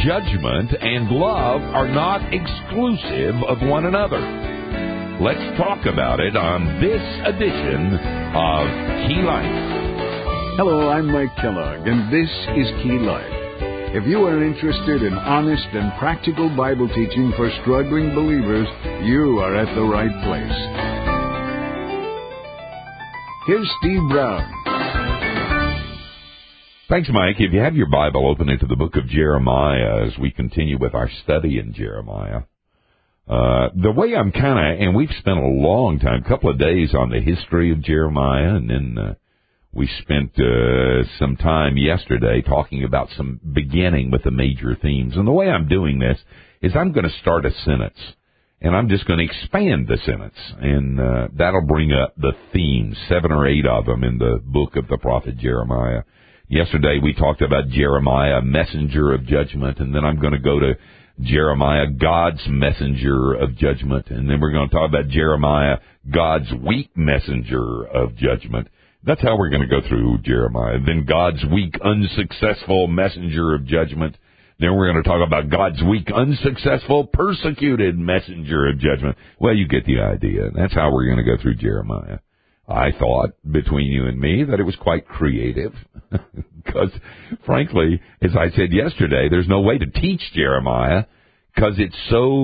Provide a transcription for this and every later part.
judgment and love are not exclusive of one another. Let's talk about it on this edition of Key Life. Hello, I'm Mike Kellogg, and this is Key Life. If you are interested in honest and practical Bible teaching for struggling believers, you are at the right place. Here's Steve Brown. Thanks, Mike. If you have your Bible, open it to the book of Jeremiah as we continue with our study in Jeremiah. The way I'm and we've spent a long time, a couple of days on the history of Jeremiah, and then we spent some time yesterday talking about beginning with the major themes. And the way I'm doing this is I'm going to start a sentence, and I'm just going to expand the sentence, and that'll bring up the themes, 7 or 8 of them in the book of the prophet Jeremiah. Yesterday we talked about Jeremiah, messenger of judgment, and then I'm going to go to Jeremiah, God's messenger of judgment, and then we're going to talk about Jeremiah, God's weak messenger of judgment. That's how we're going to go through Jeremiah. Then God's weak, unsuccessful messenger of judgment. Then we're going to talk about God's weak, unsuccessful, persecuted messenger of judgment. Well, you get the idea. That's how we're going to go through Jeremiah. I thought, between you and me, that it was quite creative. Because, frankly, as I said yesterday, there's no way to teach Jeremiah because it's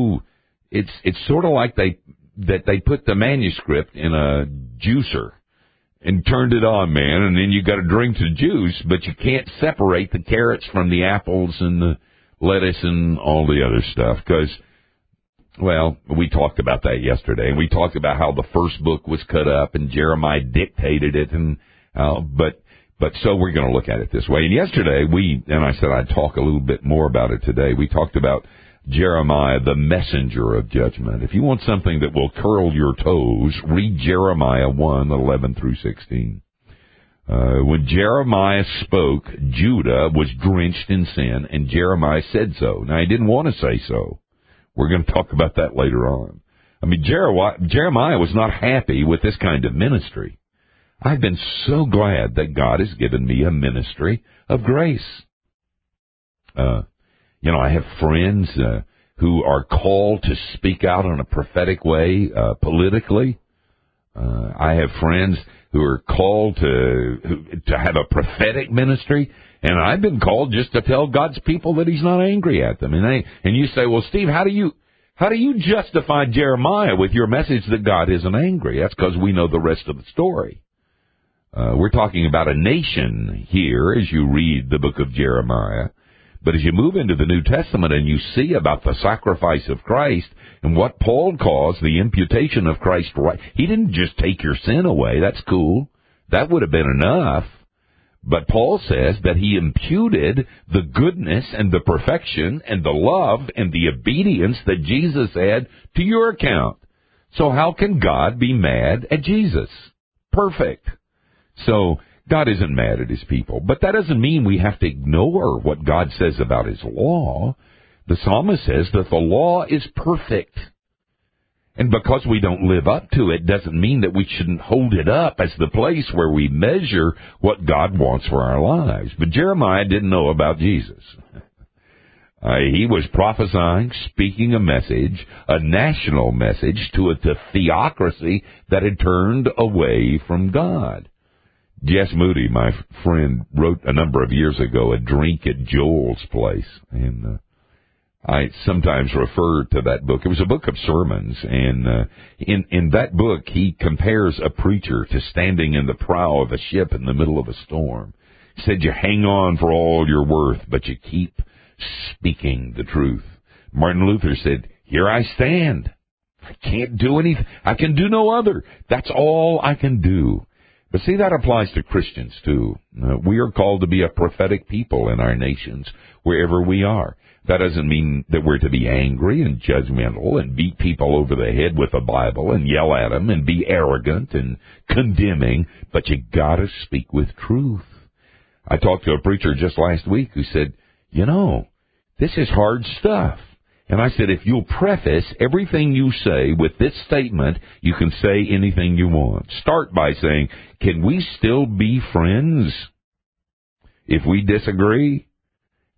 sort of like they put the manuscript in a juicer and turned it on, man, and then you got to drink the juice, but you can't separate the carrots from the apples and the lettuce and all the other stuff because, well, we talked about that yesterday, and we talked about how the first book was cut up and Jeremiah dictated it, and but so we're going to look at it this way. And yesterday and I said I'd talk a little bit more about it today. We talked about Jeremiah, the messenger of judgment. If you want something that will curl your toes, read Jeremiah 1:11 through 16. When Jeremiah spoke, Judah was drenched in sin, and Jeremiah said so. Now, he didn't want to say so. We're going to talk about that later on. I mean, Jeremiah was not happy with this kind of ministry. I've been so glad that God has given me a ministry of grace. I have friends who are called to speak out in a prophetic way politically. I have friends who are called to have a prophetic ministry, and I've been called just to tell God's people that He's not angry at them. And you say, well, Steve, how do you justify Jeremiah with your message that God isn't angry? That's because we know the rest of the story. We're talking about a nation here as you read the book of Jeremiah. But as you move into the New Testament and you see about the sacrifice of Christ and what Paul calls the imputation of Christ's right, he didn't just take your sin away. That's cool. That would have been enough. But Paul says that he imputed the goodness and the perfection and the love and the obedience that Jesus had to your account. So how can God be mad at Jesus? Perfect. So God isn't mad at His people. But that doesn't mean we have to ignore what God says about His law. The psalmist says that the law is perfect. And because we don't live up to it doesn't mean that we shouldn't hold it up as the place where we measure what God wants for our lives. But Jeremiah didn't know about Jesus. He was prophesying, speaking a message, a national message to a theocracy that had turned away from God. Jess Moody, my friend, wrote a number of years ago, A Drink at Joel's Place, and I sometimes refer to that book. It was a book of sermons, and in that book, he compares a preacher to standing in the prow of a ship in the middle of a storm. He said, you hang on for all you're worth, but you keep speaking the truth. Martin Luther said, here I stand. I can't do anything. I can do no other. That's all I can do. But see, that applies to Christians, too. We are called to be a prophetic people in our nations, wherever we are. That doesn't mean that we're to be angry and judgmental and beat people over the head with the Bible and yell at them and be arrogant and condemning, but you gotta speak with truth. I talked to a preacher just last week who said, this is hard stuff. And I said, if you'll preface everything you say with this statement, you can say anything you want. Start by saying, can we still be friends if we disagree?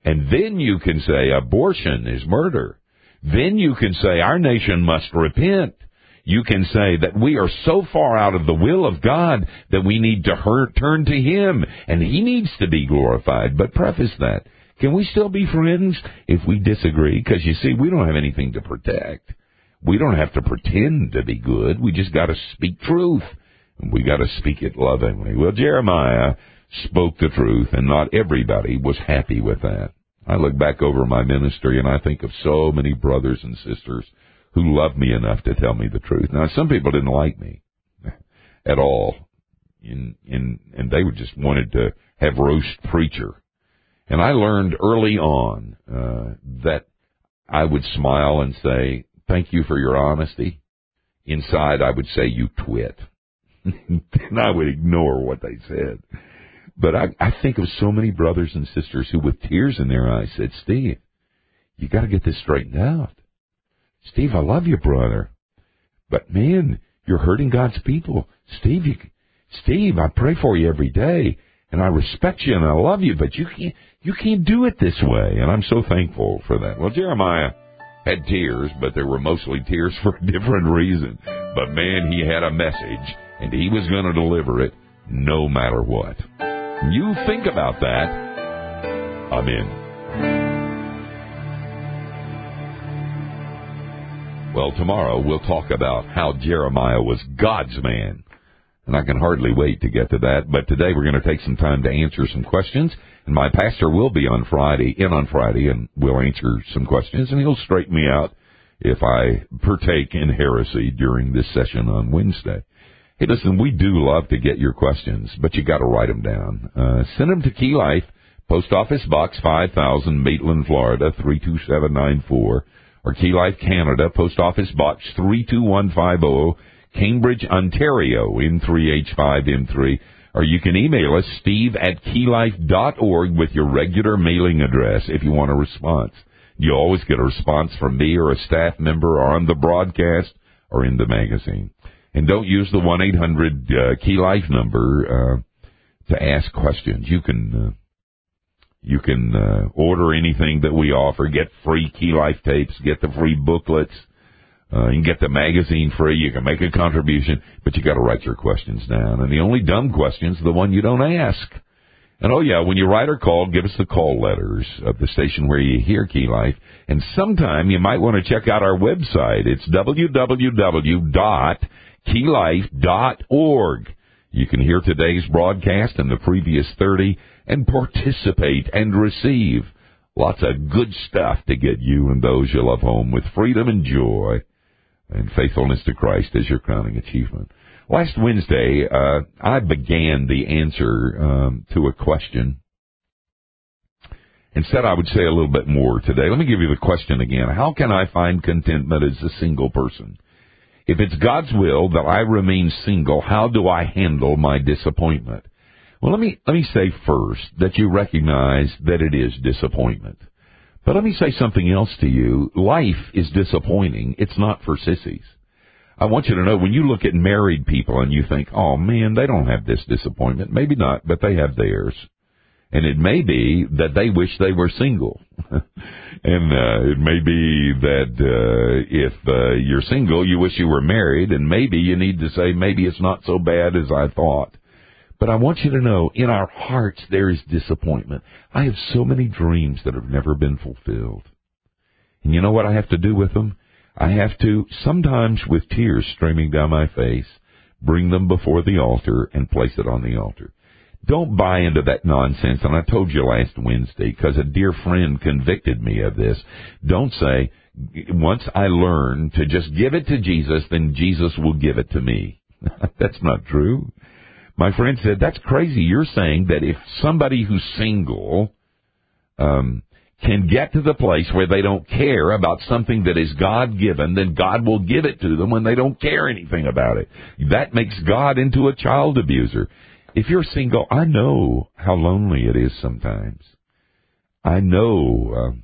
And then you can say abortion is murder. Then you can say our nation must repent. You can say that we are so far out of the will of God that we need to turn to Him, and He needs to be glorified. But preface that. Can we still be friends if we disagree? Because, you see, we don't have anything to protect. We don't have to pretend to be good. We just got to speak truth. And we got to speak it lovingly. Well, Jeremiah spoke the truth, and not everybody was happy with that. I look back over my ministry, and I think of so many brothers and sisters who loved me enough to tell me the truth. Now, some people didn't like me at all, and they would just wanted to have roast preacher. And I learned early on that I would smile and say, thank you for your honesty. Inside, I would say, you twit. And I would ignore what they said. But I think of so many brothers and sisters who, with tears in their eyes, said, Steve, you got to get this straightened out. Steve, I love you, brother. But, man, you're hurting God's people. Steve, I pray for you every day, and I respect you and I love you, but you can't do it this way. And I'm so thankful for that. Well, Jeremiah had tears, but there were mostly tears for a different reason. But, man, he had a message, and he was going to deliver it no matter what. You think about that. I'm in. Well, tomorrow we'll talk about how Jeremiah was God's man. And I can hardly wait to get to that. But today we're going to take some time to answer some questions. And my pastor will be on Friday, and we'll answer some questions. And he'll straighten me out if I partake in heresy during this session on Wednesday. Hey, listen, we do love to get your questions, but you got to write them down. Send them to Key Life, Post Office Box 5000, Maitland, Florida 32794. Or Key Life Canada, Post Office Box 32150, Cambridge, Ontario, N3H5M3. Or you can email us, steve@keylife.org, with your regular mailing address if you want a response. You always get a response from me or a staff member or on the broadcast or in the magazine. And don't use the 1-800 Key Life number to ask questions. You can order anything that we offer, get free Key Life tapes, get the free booklets, you can get the magazine free, you can make a contribution, but you got to write your questions down. And the only dumb question's the one you don't ask. And oh yeah, when you write or call, give us the call letters of the station where you hear Key Life. And sometime you might want to check out our website. It's www.keylife.org. You can hear today's broadcast and the previous 30 and participate and receive lots of good stuff to get you and those you love home with freedom and joy and faithfulness to Christ as your crowning achievement. Last Wednesday, I began the answer to a question and said I would say a little bit more today. Let me give you the question again. How can I find contentment as a single person? If it's God's will that I remain single, how do I handle my disappointment? Well, let me say first that you recognize that it is disappointment. But let me say something else to you. Life is disappointing. It's not for sissies. I want you to know, when you look at married people and you think, oh man, they don't have this disappointment. Maybe not, but they have theirs. And it may be that they wish they were single. And it may be that if you're single, you wish you were married, and maybe you need to say, maybe it's not so bad as I thought. But I want you to know, in our hearts there is disappointment. I have so many dreams that have never been fulfilled. And you know what I have to do with them? I have to, sometimes with tears streaming down my face, bring them before the altar and place it on the altar. Don't buy into that nonsense, and I told you last Wednesday, because a dear friend convicted me of this. Don't say, once I learn to just give it to Jesus, then Jesus will give it to me. That's not true. My friend said, that's crazy. You're saying that if somebody who's single can get to the place where they don't care about something that is God-given, then God will give it to them when they don't care anything about it. That makes God into a child abuser. If you're single, I know how lonely it is sometimes. I know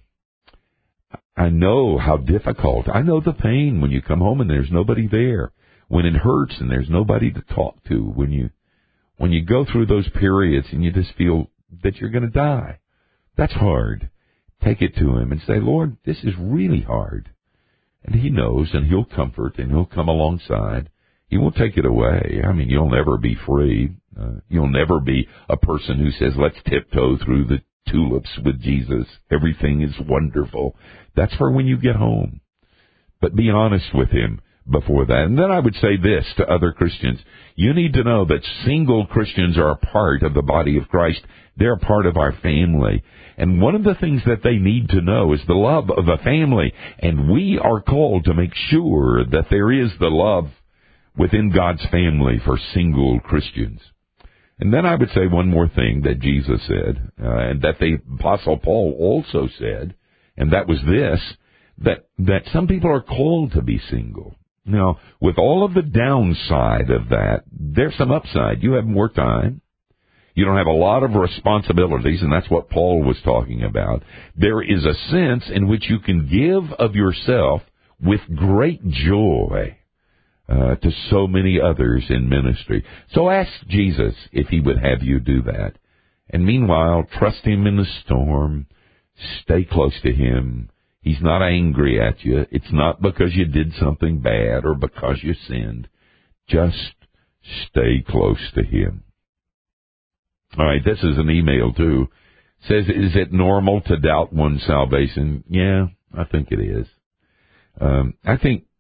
how difficult. I know the pain when you come home and there's nobody there. When it hurts and there's nobody to talk to. When you go through those periods and you just feel that you're going to die. That's hard. take it to him and say, Lord, this is really hard. And he knows, and he'll comfort, and he'll come alongside. He won't take it away. I mean, you'll never be free. You'll never be a person who says, let's tiptoe through the tulips with Jesus. Everything is wonderful. That's for when you get home. But be honest with him before that. And then I would say this to other Christians. You need to know that single Christians are a part of the body of Christ. They're a part of our family. And one of the things that they need to know is the love of a family. And we are called to make sure that there is the love within God's family for single Christians. And then I would say one more thing that Jesus said, and that the Apostle Paul also said, and that was this, that some people are called to be single. Now, with all of the downside of that, there's some upside. You have more time. You don't have a lot of responsibilities, and that's what Paul was talking about. There is a sense in which you can give of yourself with great joy to so many others in ministry. So ask Jesus if he would have you do that. And meanwhile, trust him in the storm. Stay close to him. He's not angry at you. It's not because you did something bad or because you sinned. Just stay close to him. All right, this is an email, too. It says, is it normal to doubt one's salvation? Yeah, I think it is. I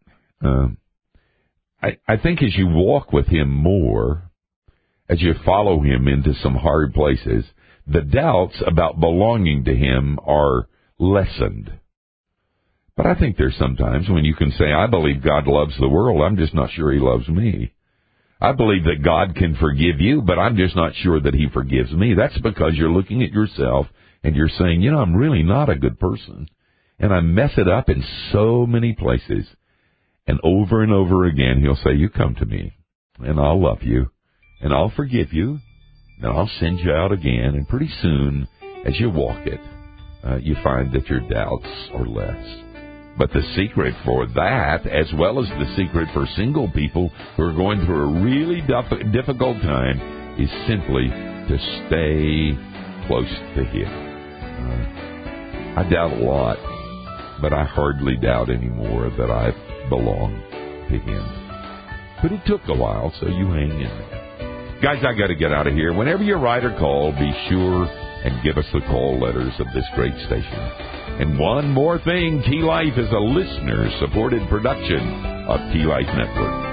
think as you walk with him more, as you follow him into some hard places, the doubts about belonging to him are lessened. But I think there's sometimes when you can say, I believe God loves the world, I'm just not sure he loves me. I believe that God can forgive you, but I'm just not sure that he forgives me. That's because you're looking at yourself and you're saying, I'm really not a good person. And I mess it up in so many places. And over again, he'll say, you come to me, and I'll love you, and I'll forgive you, and I'll send you out again. And pretty soon, as you walk it, you find that your doubts are less. But the secret for that, as well as the secret for single people who are going through a really difficult time, is simply to stay close to him. I doubt a lot, but I hardly doubt anymore that I belong to him. But it took a while, so you hang in there. Guys, I got to get out of here. Whenever you write or call, be sure and give us the call letters of this great station. And one more thing, Key Life is a listener-supported production of Key Life Network.